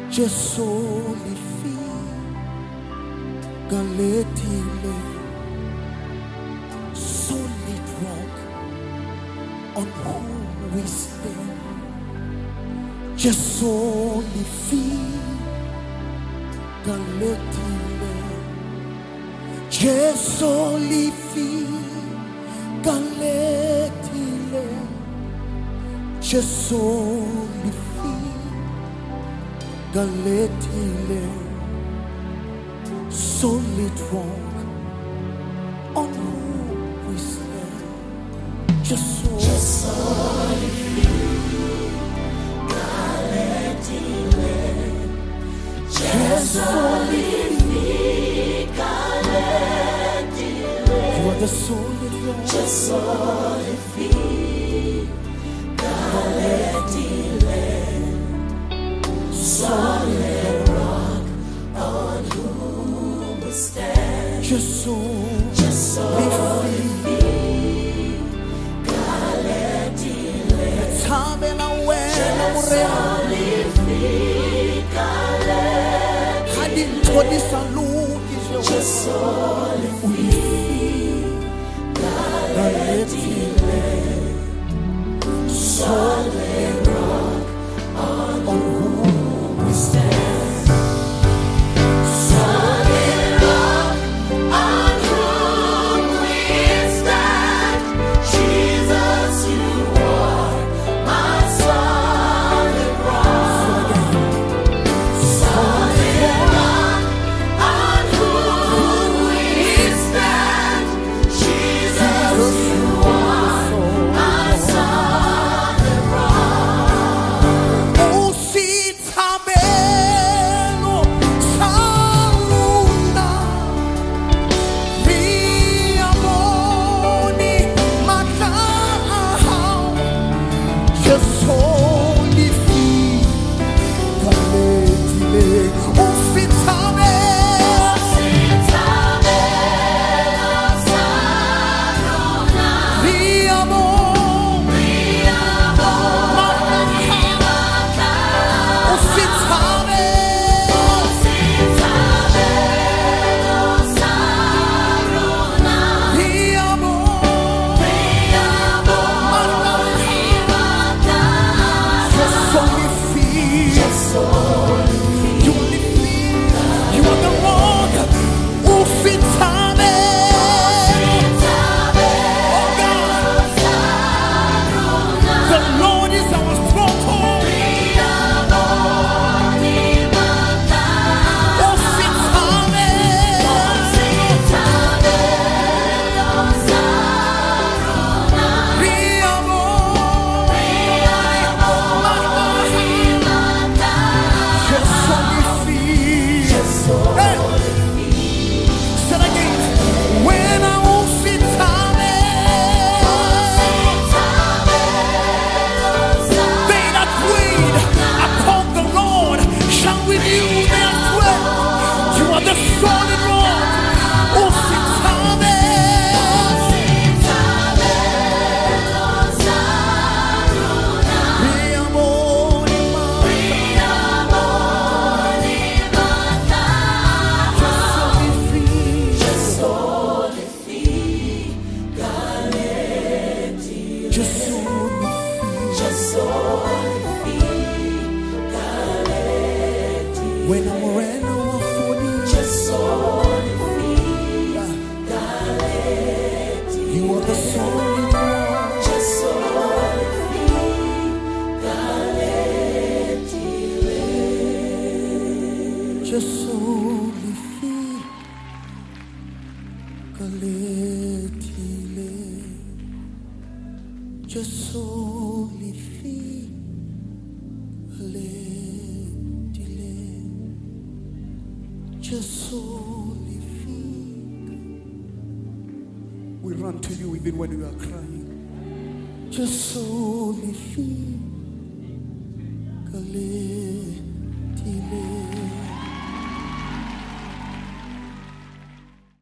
Jesolifi Galetile, solid rock on whom we stand. Jesolifi Galetile, Jesolifi Galetile, Jesolifi Galetile, solid rock on whom we stand. Jesolifi Galetile, Jesolifi Galetile, You are the solid rock. Jesolifi Galetile, solid rock on whom we stand. Jesolifi Galetile, Tamela wena Jesolifi Galetile, hadintonisa luki Jesolifi Galetile, solid rock on whom we stand. Solid rock on whom we stand. Jesus, you are my solid rock. Solid rock on whom we stand. Jesus, you are my solid rock. Oh, see Tamelo Saluna Riamoni Matao Jesolifi Galetile, oh, see Tamelo Riamoni when I'm around, I'm falling. You are the solid rock. Jesolifi Galetile, Jesolifi Galetile, Jesolifi. We run to you even when we are crying. Jesolifi Galetile.